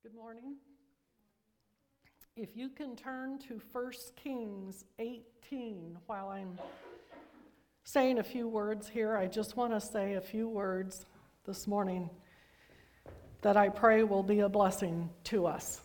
Good morning. If you can turn to 1 Kings 18 while I'm saying a few words here, I just want to say a few words this morning that I pray will be a blessing to us.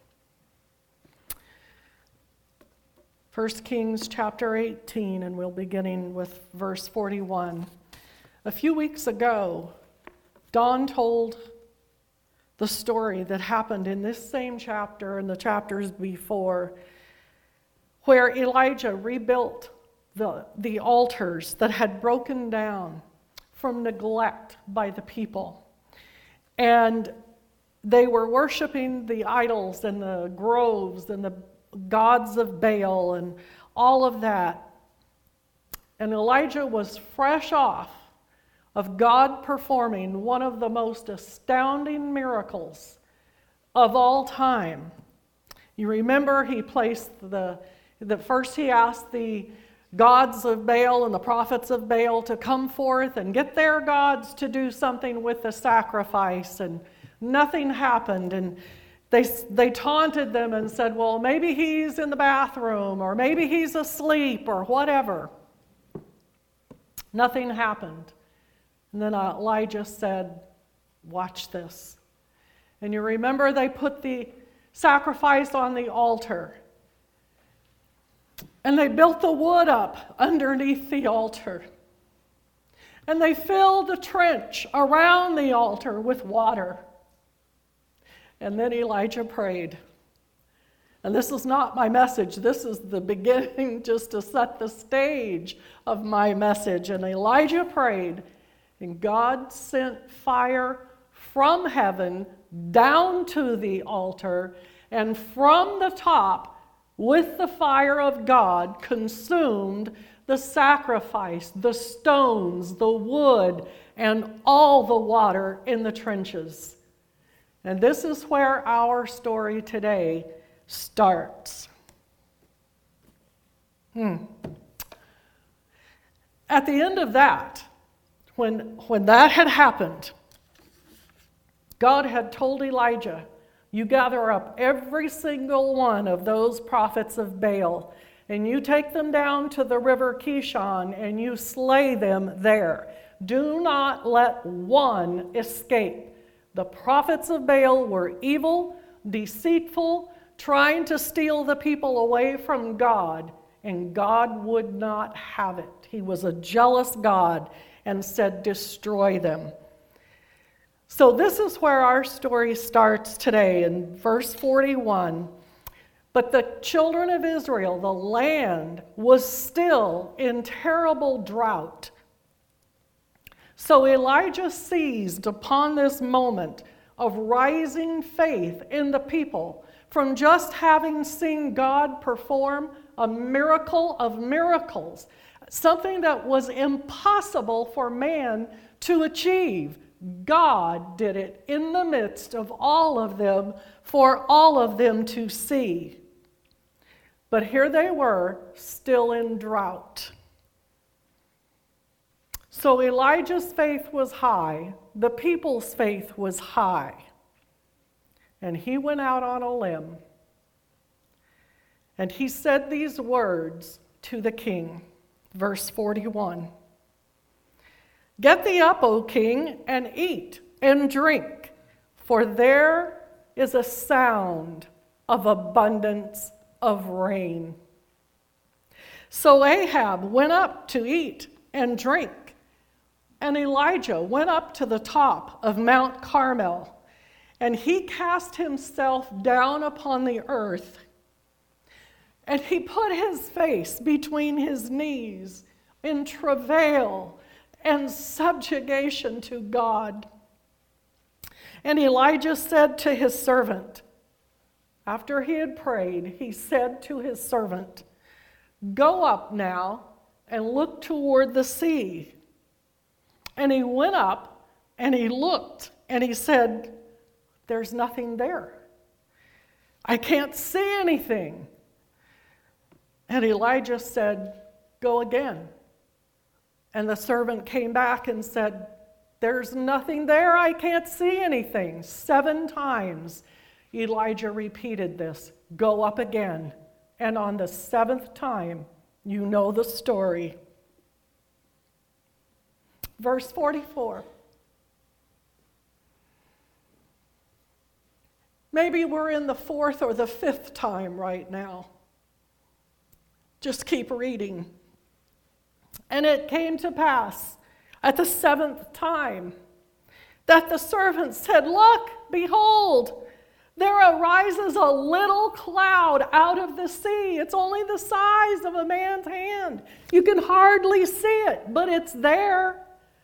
1 Kings chapter 18, and we'll be beginning with verse 41. A few weeks ago, Don told the story that happened in this same chapter and the chapters before, where Elijah rebuilt the altars that had broken down from neglect by the people. And they were worshiping the idols and the groves and the gods of Baal and all of that. And Elijah was fresh off of God performing one of the most astounding miracles of all time. You remember he placed first he asked the gods of Baal and the prophets of Baal to come forth and get their gods to do something with the sacrifice, and nothing happened. And they taunted them and said, well, maybe he's in the bathroom, or maybe he's asleep, or whatever. Nothing happened. And then Elijah said, watch this. And you remember they put the sacrifice on the altar. And they built the wood up underneath the altar. And they filled the trench around the altar with water. And then Elijah prayed. And this is not my message. This is the beginning just to set the stage of my message. And Elijah prayed. And God sent fire from heaven down to the altar, and from the top, with the fire of God, consumed the sacrifice, the stones, the wood, and all the water in the trenches. And this is where our story today starts. At the end of that, when that had happened, God had told Elijah, you gather up every single one of those prophets of Baal, and you take them down to the river Kishon, and you slay them there. Do not let one escape. The prophets of Baal were evil, deceitful, trying to steal the people away from God, and God would not have it. He was a jealous God and said, destroy them. So this is where our story starts today in verse 41. But the children of Israel, the land, was still in terrible drought. So Elijah seized upon this moment of rising faith in the people from just having seen God perform a miracle of miracles, something that was impossible for man to achieve. God did it in the midst of all of them for all of them to see. But here they were, still in drought. So Elijah's faith was high, the people's faith was high. And he went out on a limb. And he said these words to the king. Verse 41. Get thee up, O king, and eat and drink, for there is a sound of abundance of rain. So Ahab went up to eat and drink, and Elijah went up to the top of Mount Carmel, and he cast himself down upon the earth. And he put his face between his knees in travail and subjugation to God. And Elijah said to his servant, after he had prayed, he said to his servant, go up now and look toward the sea. And he went up and he looked and he said, there's nothing there. I can't see anything. And Elijah said, go again. And the servant came back and said, there's nothing there, I can't see anything. 7 times Elijah repeated this, "Go up again." And on the 7th time, you know the story. Verse 44. Maybe we're in the 4th or the 5th time right now. Just keep reading. And it came to pass at the 7th time that the servant said, "Look, behold, there arises a little cloud out of the sea. It's only the size of a man's hand. You can hardly see it, but it's there."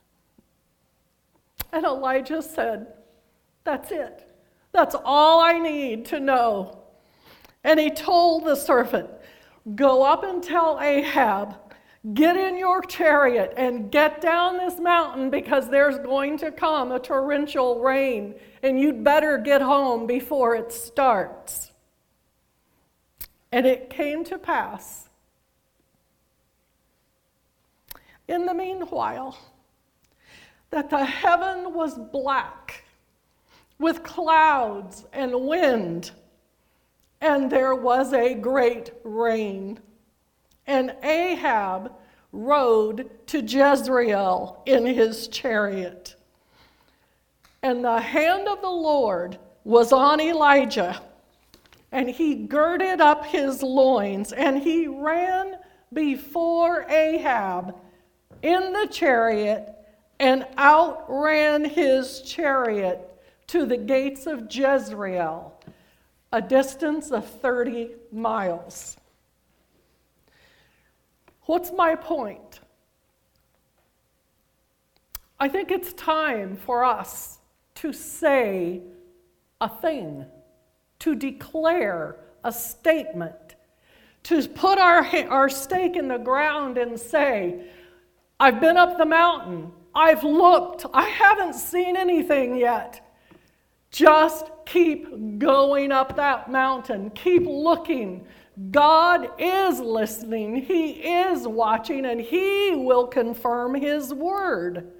And Elijah said, "That's it. That's all I need to know." And he told the servant, "Go up and tell Ahab, get in your chariot and get down this mountain because there's going to come a torrential rain and you'd better get home before it starts." And it came to pass, in the meanwhile, that the heaven was black with clouds and wind, and there was a great rain. And Ahab rode to Jezreel in his chariot. And the hand of the Lord was on Elijah, and he girded up his loins, and he ran before Ahab in the chariot, and outran his chariot to the gates of Jezreel, a distance of 30 miles. What's my point? I think it's time for us to say a thing, to declare a statement, to put our stake in the ground and say, "I've been up the mountain, I've looked, I haven't seen anything yet." Just keep going up that mountain. Keep looking. God is listening. He is watching, and He will confirm His word.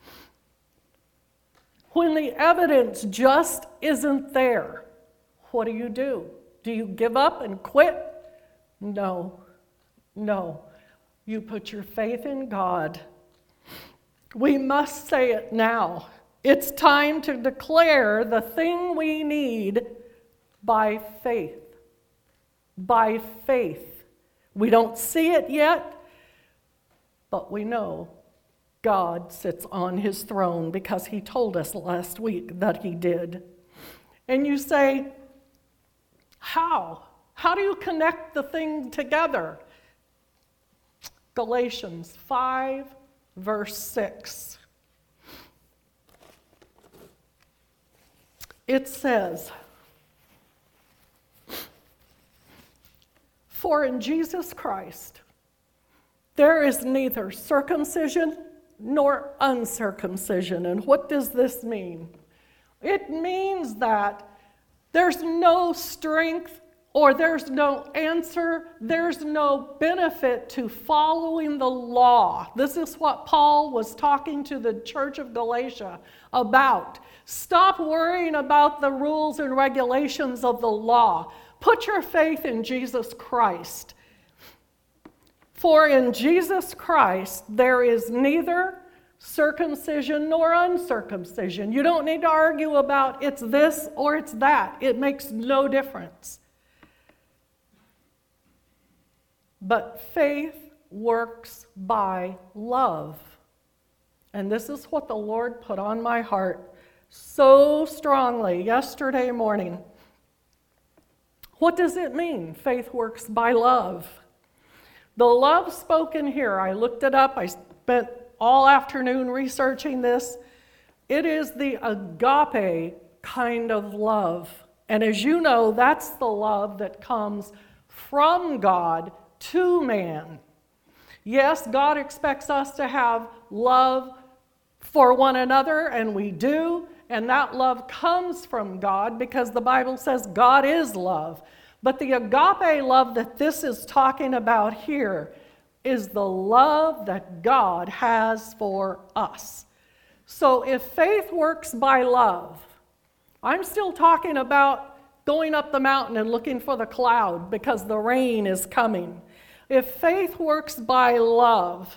When the evidence just isn't there, what do? Do you give up and quit? No. You put your faith in God. We must say it now. It's time to declare the thing we need by faith. By faith. We don't see it yet, but we know God sits on His throne because He told us last week that He did. And you say, how? How do you connect the thing together? Galatians 5, verse 6. It says, "For in Jesus Christ there is neither circumcision nor uncircumcision." And what does this mean? It means that there's no strength or there's no answer, there's no benefit to following the law. This is what Paul was talking to the church of Galatia about. Stop worrying about the rules and regulations of the law. Put your faith in Jesus Christ. For in Jesus Christ there is neither circumcision nor uncircumcision. You don't need to argue about it's this or it's that. It makes no difference. But faith works by love. And this is what the Lord put on my heart so strongly yesterday morning. What does it mean, faith works by love? The love spoken here, I looked it up, I spent all afternoon researching this. It is the agape kind of love. And as you know, that's the love that comes from God to man. Yes, God expects us to have love for one another, and we do, and that love comes from God because the Bible says God is love. But the agape love that this is talking about here is the love that God has for us. So if faith works by love, I'm still talking about going up the mountain and looking for the cloud because the rain is coming. If faith works by love,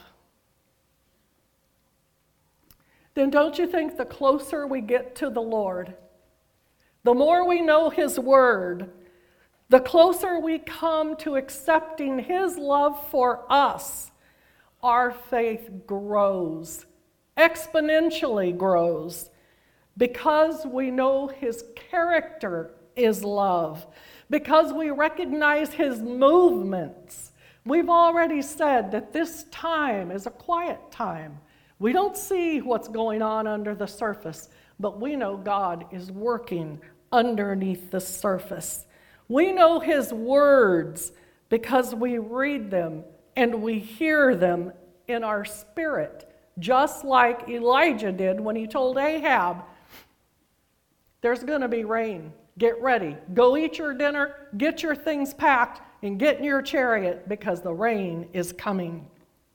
then don't you think the closer we get to the Lord, the more we know His Word, the closer we come to accepting His love for us, our faith grows, exponentially grows, because we know His character is love, because we recognize His movements. We've already said that this time is a quiet time. We don't see what's going on under the surface, but we know God is working underneath the surface. We know His words because we read them and we hear them in our spirit, just like Elijah did when he told Ahab, there's going to be rain. Get ready. Go eat your dinner, get your things packed, and get in your chariot because the rain is coming.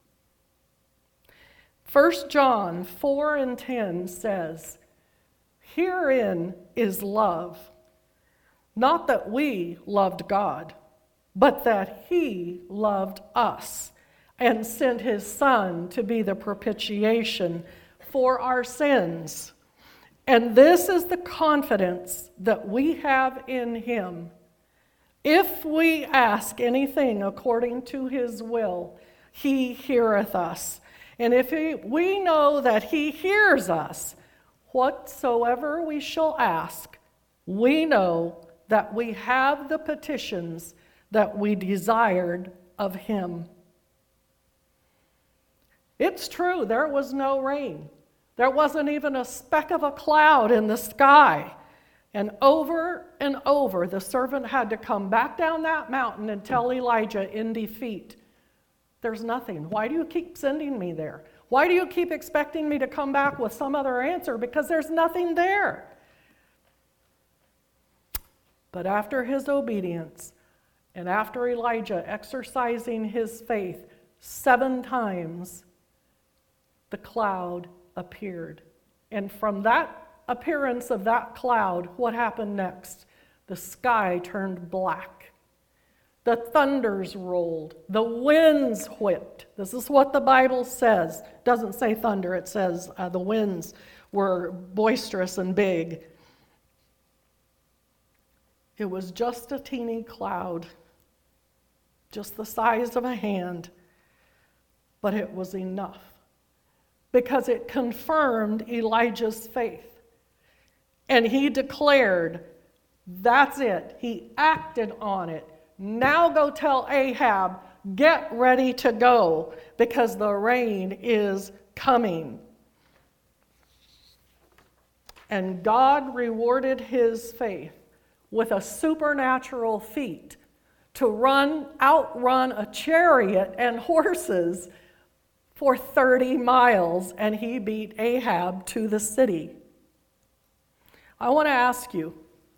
1 John 4:10 says, "Herein is love, not that we loved God, but that He loved us and sent His Son to be the propitiation for our sins. And this is the confidence that we have in Him. If we ask anything according to His will, He heareth us. And if we know that He hears us, whatsoever we shall ask, we know that we have the petitions that we desired of Him." It's true, there was no rain. There wasn't even a speck of a cloud in the sky. And over, the servant had to come back down that mountain and tell Elijah in defeat, "There's nothing. Why do you keep sending me there? Why do you keep expecting me to come back with some other answer? Because there's nothing there." But after his obedience, and after Elijah exercising his faith 7 times, the cloud appeared. And from that appearance of that cloud, what happened next? The sky turned black. The thunders rolled. The winds whipped. This is what the Bible says. It doesn't say thunder, it says the winds were boisterous and big. It was just a teeny cloud, just the size of a hand, but it was enough because it confirmed Elijah's faith. And he declared, that's it. He acted on it. Now go tell Ahab, get ready to go because the rain is coming. And God rewarded his faith with a supernatural feat to outrun a chariot and horses for 30 miles, and he beat Ahab to the city. I want to ask you,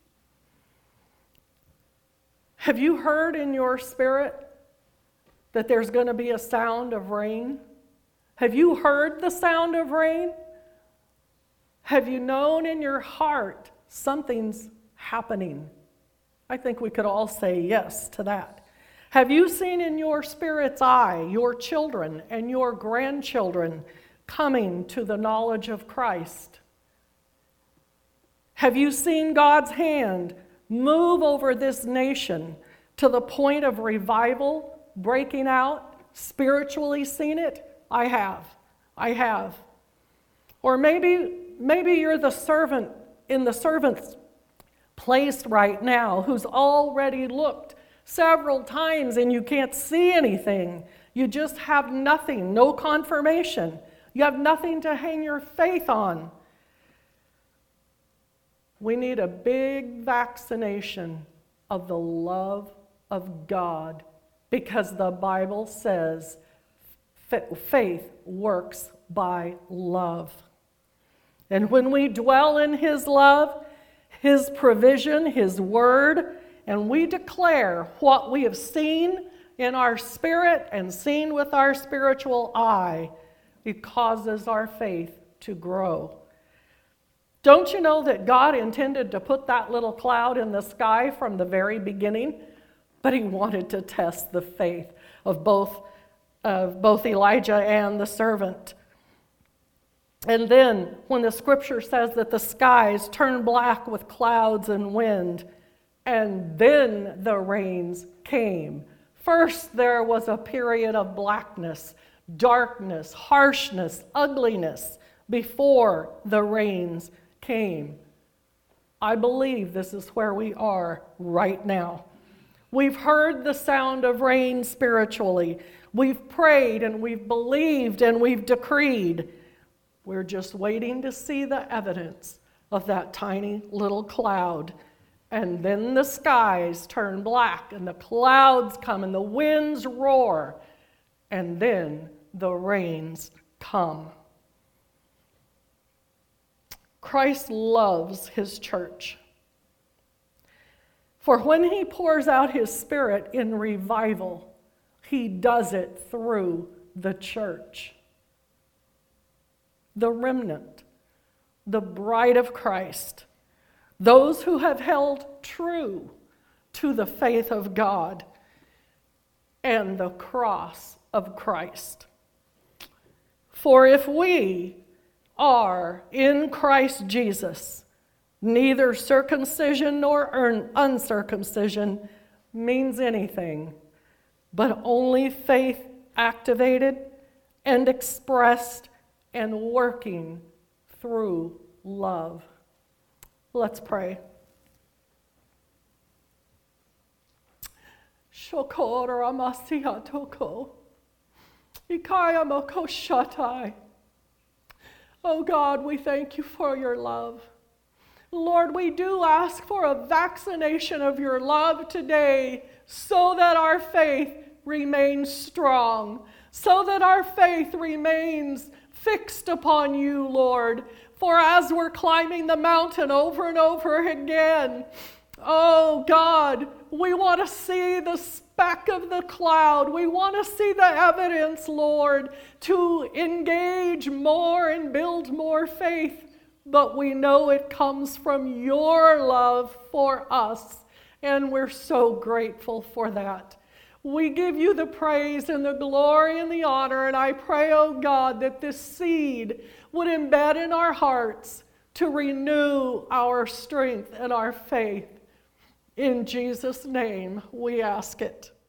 have you heard in your spirit that there's going to be a sound of rain? Have you heard the sound of rain? Have you known in your heart something's happening? I think we could all say yes to that. Have you seen in your spirit's eye your children and your grandchildren coming to the knowledge of Christ? Have you seen God's hand move over this nation to the point of revival breaking out? Spiritually seen it? I have. Or maybe you're the servant in the servant's place right now who's already looked several times and you can't see anything. You just have nothing, no confirmation. You have nothing to hang your faith on. We need a big vaccination of the love of God because the Bible says faith works by love. And when we dwell in His love, His provision, His word, and we declare what we have seen in our spirit and seen with our spiritual eye, it causes our faith to grow. Don't you know that God intended to put that little cloud in the sky from the very beginning? But he wanted to test the faith of both Elijah and the servant. And then when the scripture says that the skies turned black with clouds and wind, and then the rains came. First there was a period of blackness, darkness, harshness, ugliness before the rains came. I believe this is where we are right now. We've heard the sound of rain spiritually. We've prayed and we've believed and we've decreed. We're just waiting to see the evidence of that tiny little cloud. And then the skies turn black and the clouds come and the winds roar. And then the rains come. Christ loves his church. For when he pours out his Spirit in revival, he does it through the church. The remnant, the bride of Christ, those who have held true to the faith of God and the cross of Christ. For if we are in Christ Jesus, neither circumcision nor uncircumcision means anything, but only faith activated and expressed and working through love. Let's pray. Shokora masiatoko. Ikaya moko shatai. Oh God, we thank you for your love. Lord, we do ask for a vaccination of your love today so that our faith remains strong, so that our faith remains fixed upon you, Lord. For as we're climbing the mountain over and over again, oh God, we want to see the speck of the cloud. We want to see the evidence, Lord, to engage more and build more faith. But we know it comes from your love for us, and we're so grateful for that. We give you the praise and the glory and the honor, and I pray, oh God, that this seed would embed in our hearts to renew our strength and our faith. In Jesus' name we ask it.